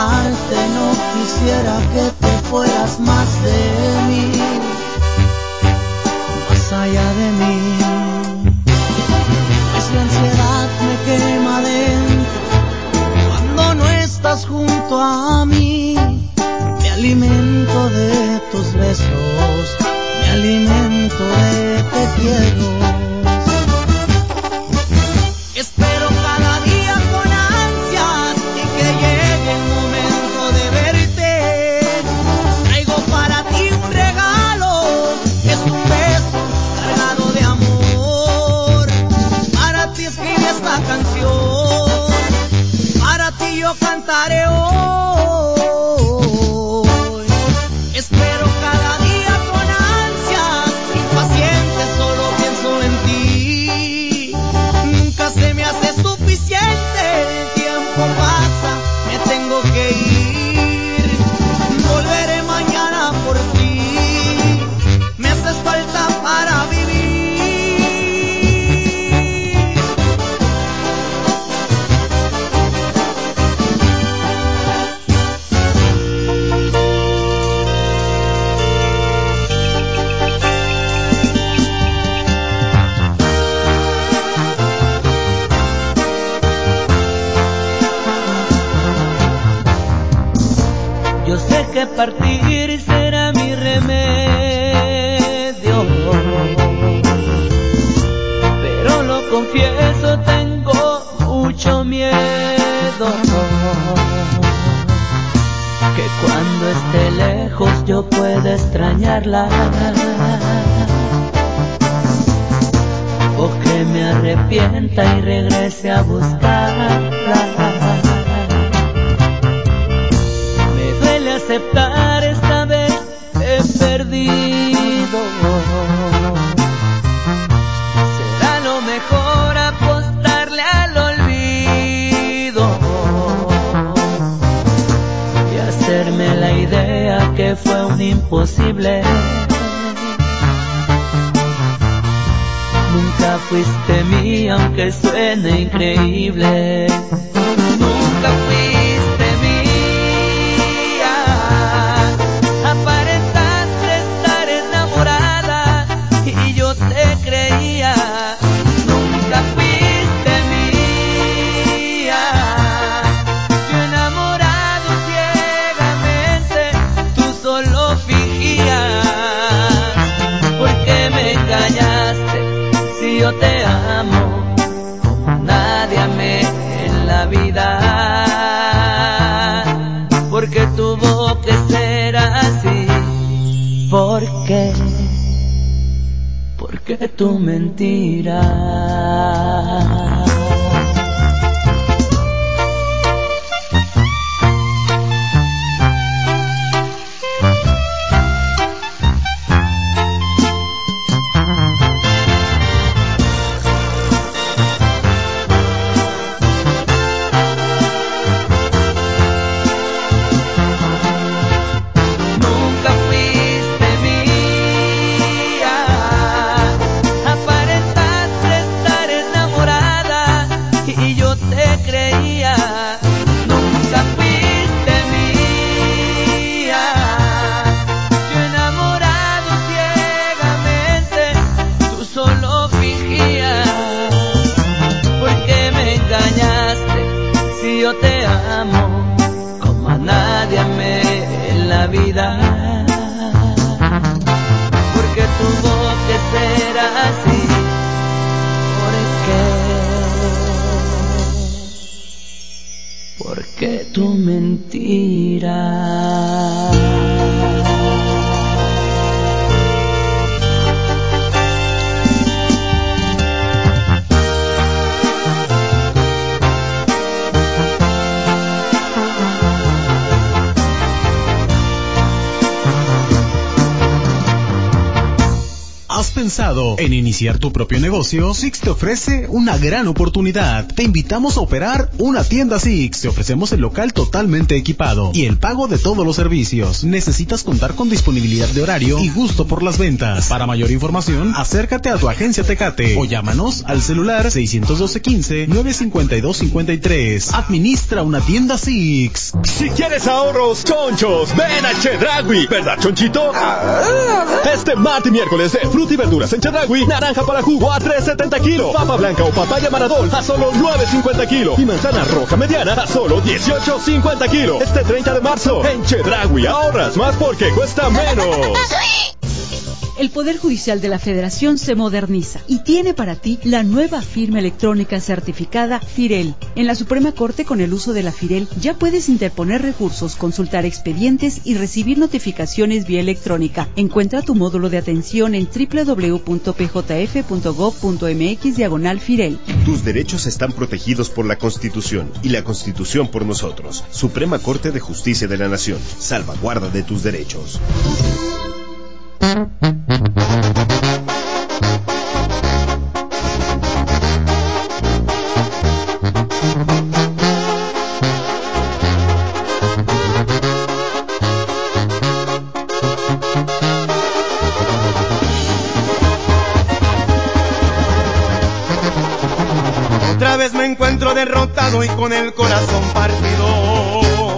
extrañarte, no quisiera que te fueras más de mí, más allá de mí. Pues la ansiedad me quema dentro cuando no estás junto a mí. Me alimento de tus besos, me alimento de te quiero. Espero cada día con ansias y que llegue el momento de verte. Traigo para ti un regalo, es un beso cargado de amor. Para ti escribí esta canción, para ti yo cantaré hoy. Espero cada día con ansias, impaciente, solo pienso en ti. Nunca se me hace suficiente, el tiempo pasa, me tengo que ir. Volveré mañana por ti, me haces falta para vivir. Yo sé que partir será mi remedio, pero lo confieso, tengo mucho miedo que cuando esté lejos yo pueda extrañarla, o que me arrepienta y regrese a buscarla. Aceptar esta vez he perdido, será lo mejor apostarle al olvido y hacerme la idea que fue un imposible. Nunca fuiste mía aunque suene increíble. Nunca fuiste mía. Aparentaste estar enamorada y yo te creía. Nunca fuiste mía. Yo enamorado ciegamente, tú solo fingías. ¿Por qué me engañaste si yo te amo como nadie amé en la vida? Porque tuvo que ser así. ¿Por qué? Porque tu mentira. Yo te amo como a nadie amé en la vida. Porque tuvo que ser así. ¿Por qué? Porque tu mentira. Hazte pensado en iniciar tu propio negocio, Six te ofrece una gran oportunidad. Te invitamos a operar una tienda Six. Te ofrecemos el local totalmente equipado y el pago de todos los servicios. Necesitas contar con disponibilidad de horario y gusto por las ventas. Para mayor información, acércate a tu agencia Tecate o llámanos al celular 612-15-952-53. Administra una tienda Six. Si quieres ahorros chonchos, ven a Chedraui, ¿verdad, Chonchito? Este martes y miércoles de fruta y verduras en Chedraui, naranja para jugo a $3.70 kilo, papa blanca o papaya Maradol a solo $9.50 kilo y manzana roja mediana a solo $18.50 kilo. Este 30 de marzo en Chedraui ahorras más porque cuesta menos. El Poder Judicial de la Federación se moderniza y tiene para ti la nueva firma electrónica certificada FIREL. En la Suprema Corte, con el uso de la FIREL, ya puedes interponer recursos, consultar expedientes y recibir notificaciones vía electrónica. Encuentra tu módulo de atención en www.pjf.gov.mx/FIREL. Tus derechos están protegidos por la Constitución y la Constitución por nosotros. Suprema Corte de Justicia de la Nación. Salvaguarda de tus derechos. Otra vez me encuentro derrotado y con el corazón partido.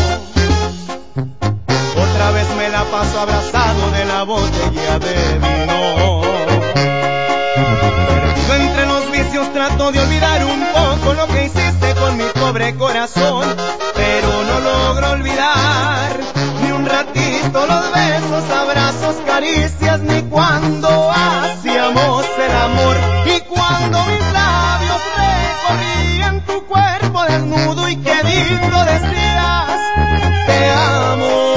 Otra vez me la paso abrazado de la botella de vino. Perdido entre los vicios trato de olvidar un poco lo que hiciste con mi pobre corazón, pero no logro olvidar ni un ratito los besos, abrazos, caricias, ni cuando hacíamos el amor y cuando mis labios recorrían tu cuerpo desnudo y qué lindo decías te amo.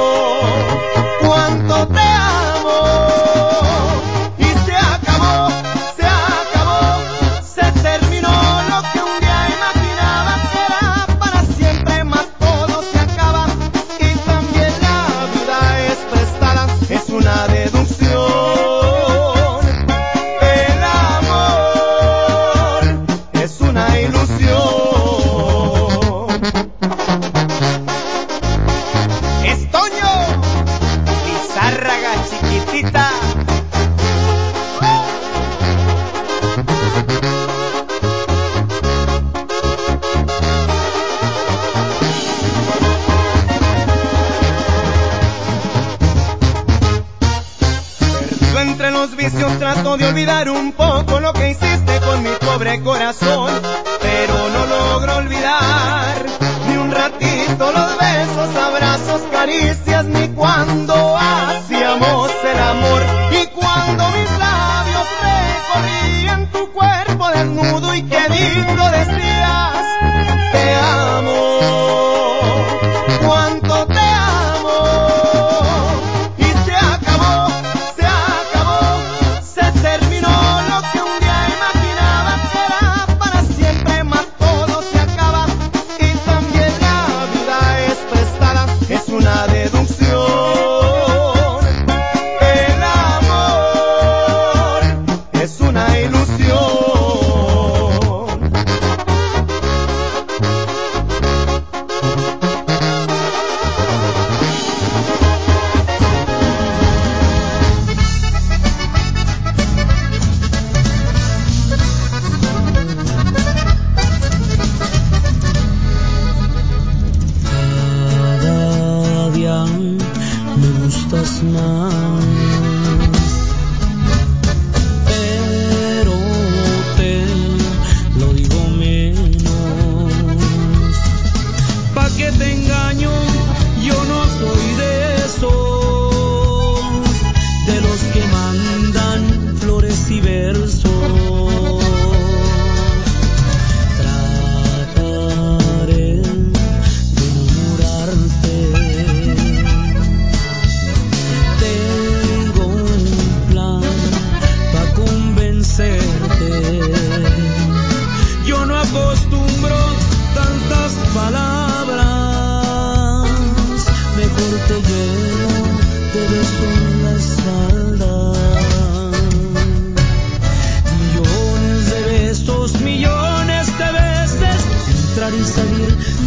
Cuánto te amo. Y se acabó, se terminó lo que un día imaginaba que era para siempre, más todo se acaba y también la vida es prestada, es una deducción. El amor es una ilusión. Estoño, Lizárraga chiquitita. Perdido entre los vicios trato de olvidar un poco lo que hiciste con mi pobre corazón, pero no logro olvidar ni un ratito los besos, abrazos, caricias, ni cuando hacíamos el amor y cuando mis labios recorrían tu cuerpo desnudo y qué lindo decías te amo. Cuánto te amo. Y se acabó, se terminó lo que un día imaginaba que era para siempre, más todo se acaba y también la vida es prestada, es una deducción. El amor es una ilusión. Cada día me gustas más, pero te lo digo menos. ¿Pa' qué te engaño? Yo no soy de esos, de los que mandan flores y versos. Trataré de enamorarte. Tengo un plan para convencerte. Yo no acostumbro tantas palabras, mejor te lleno de besos en la espalda.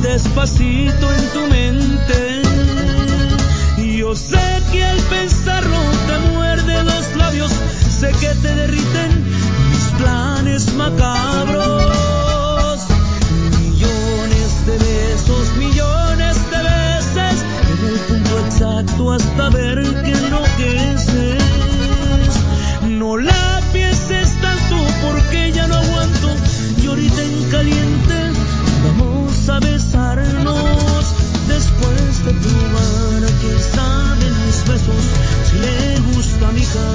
despacito en tu mente. Yo sé que al pensarlo te muerde los labios, sé que te derriten mis planes macabros. Millones de besos, millones de veces, en el punto exacto hasta ver que enloqueces. No la pienses tanto porque ya no aguanto, y ahorita en caliente vamos a besarnos. Después de probar a que saben mis besos, si le gusta a mi hija,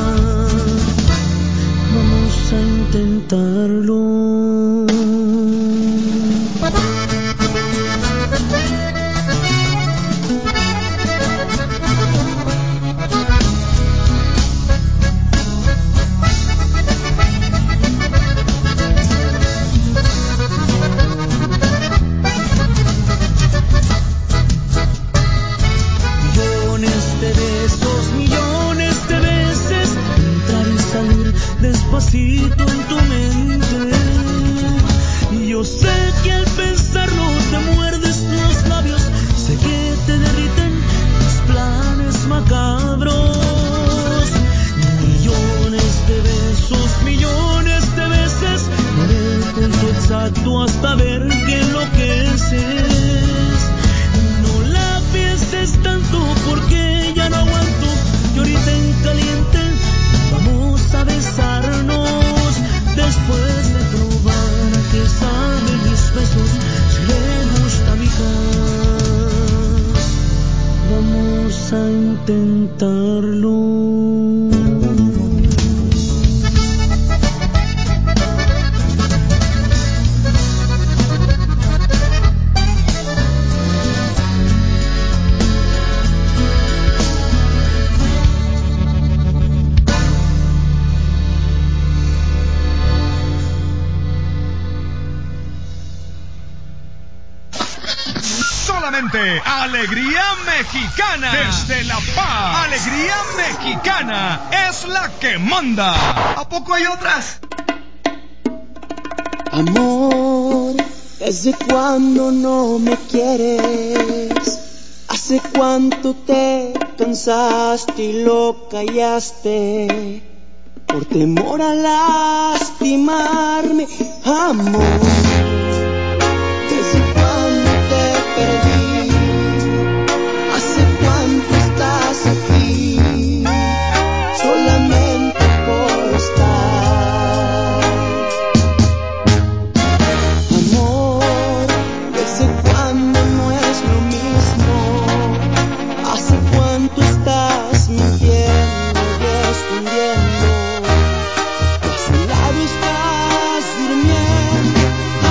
vamos a intentarlo. Despacito en tu mente. Yo sé que al pensarlo te muerdes los labios, sé que te derriten los planes macabros. Millones de besos, millones de veces, en el punto exacto hasta ver que enloqueces. No la pienses tanto porque ya no aguanto, y ahorita en caliente vamos a besarnos. Después de probar a que saben mis besos, si le gusta a mi hija, vamos a intentarlo. Alegría Mexicana, desde La Paz. Alegría Mexicana es la que manda. ¿A poco hay otras? Amor, ¿desde cuándo no me quieres? ¿Hace cuánto te cansaste y lo callaste? Por temor a lastimarme, amor. ¿Desde cuándo te perdí? ¿Hace cuánto estás aquí? Solamente por estar. Amor, ¿desde cuándo no es lo mismo? ¿Hace cuánto estás mintiendo y escondiendo? ¿A su lado estás durmiendo?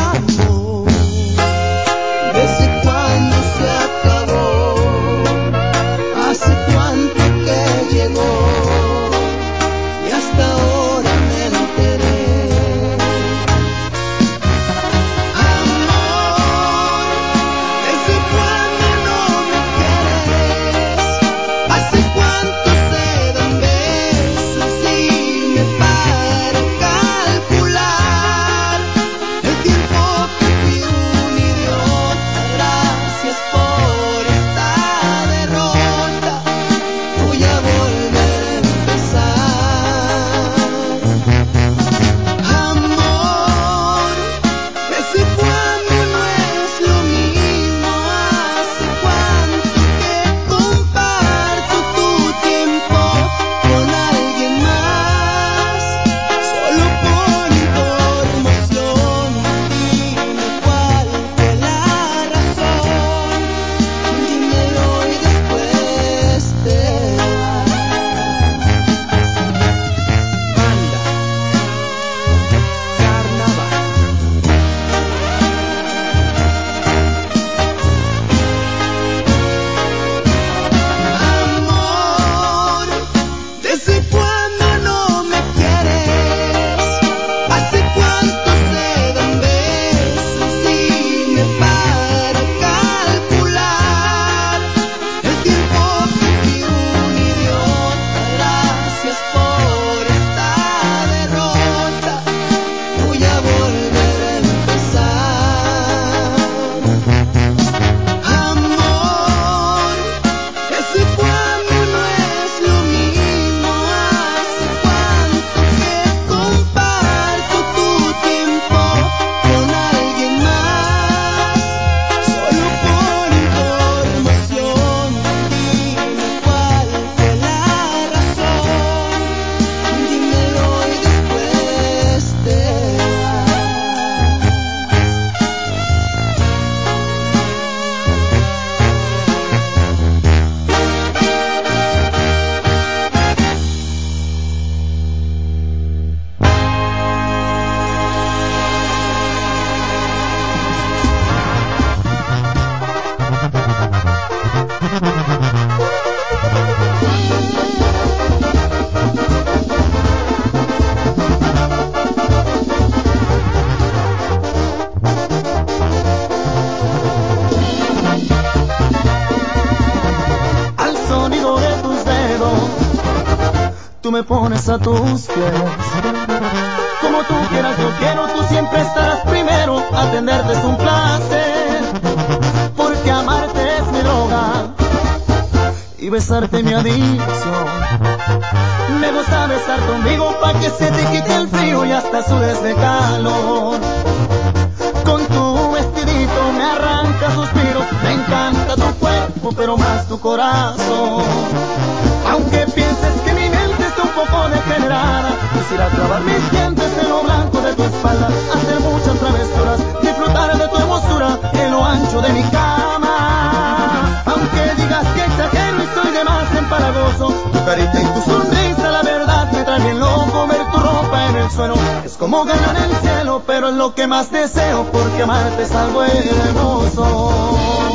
tú me pones a tus pies. Como tú quieras yo quiero, tú siempre estarás primero. Atenderte es un placer, porque amarte es mi droga y besarte mi adicción. Me gusta besar conmigo pa' que se te quite el frío y hasta sudes de calor. Con tu vestidito me arranca suspiros, me encanta tu cuerpo pero más tu corazón. Aunque pienses que mi mente está un poco degenerada, quisiera clavar mis dientes en lo blanco de tu espalda, hacer muchas travesuras, disfrutar de tu hermosura en lo ancho de mi cama. Aunque digas que exagero y soy de más empalagoso, tu carita y tu sonrisa la verdad me traen bien loco. Ver tu ropa en el suelo es como ganar el cielo, pero es lo que más deseo, porque amarte es algo hermoso.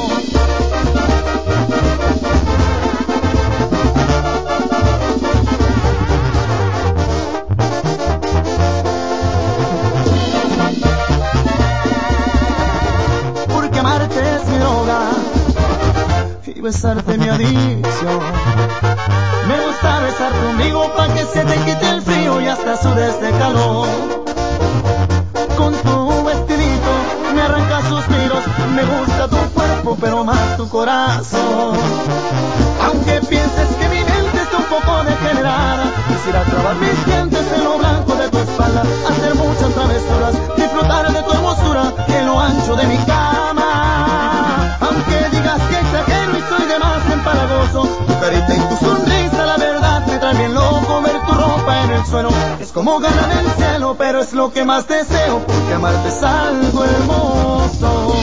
Besarte mi adicción. Me gusta besar conmigo pa' que se te quite el frío y hasta sudes de calor. Con tu vestidito me arranca suspiros, me gusta tu cuerpo pero más tu corazón. Aunque pienses que mi mente está un poco degenerada, quisiera clavar mis dientes en lo blanco de tu espalda, hacer muchas travesuras, disfrutar de tu hermosura en lo ancho de mi cama. Aunque digas que exagero y soy de más empalagoso, tu carita y tu sonrisa la verdad me traen bien loco. Ver tu ropa en el suelo es como ganar el cielo, pero es lo que más deseo, porque amarte es algo hermoso.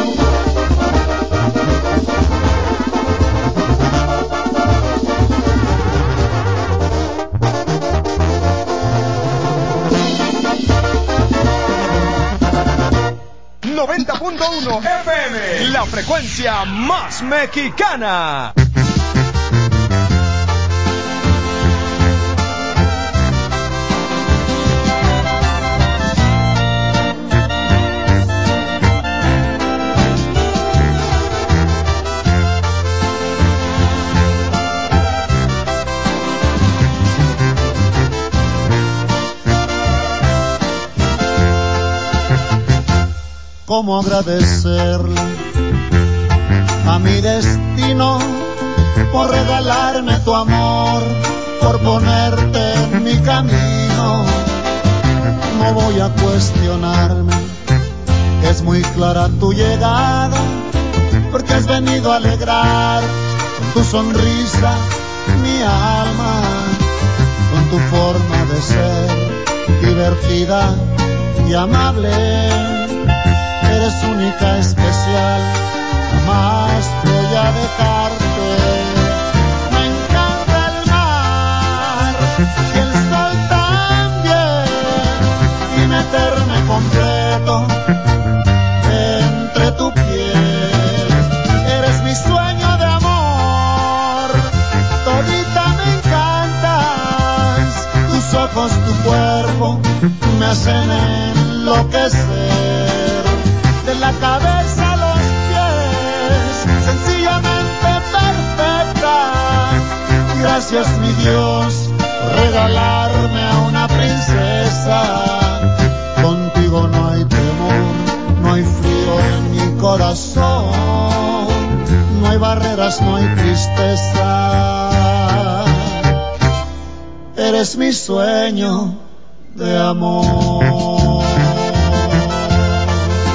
.1 FM, la frecuencia más mexicana. ¿Cómo agradecerle a mi destino por regalarme tu amor, por ponerte en mi camino? No voy a cuestionarme, es muy clara tu llegada, porque has venido a alegrar con tu sonrisa mi alma, con tu forma de ser divertida y amable. Eres única, especial, jamás voy a dejarte. Me encanta el mar y el sol también, y meterme completo entre tu piel. Eres mi sueño de amor, todita me encantas. Tus ojos, tu cuerpo me hacen enloquecer. De la cabeza a los pies, sencillamente perfecta. Gracias mi Dios por regalarme a una princesa. Contigo no hay temor, no hay frío en mi corazón, no hay barreras, no hay tristeza. Eres mi sueño de amor.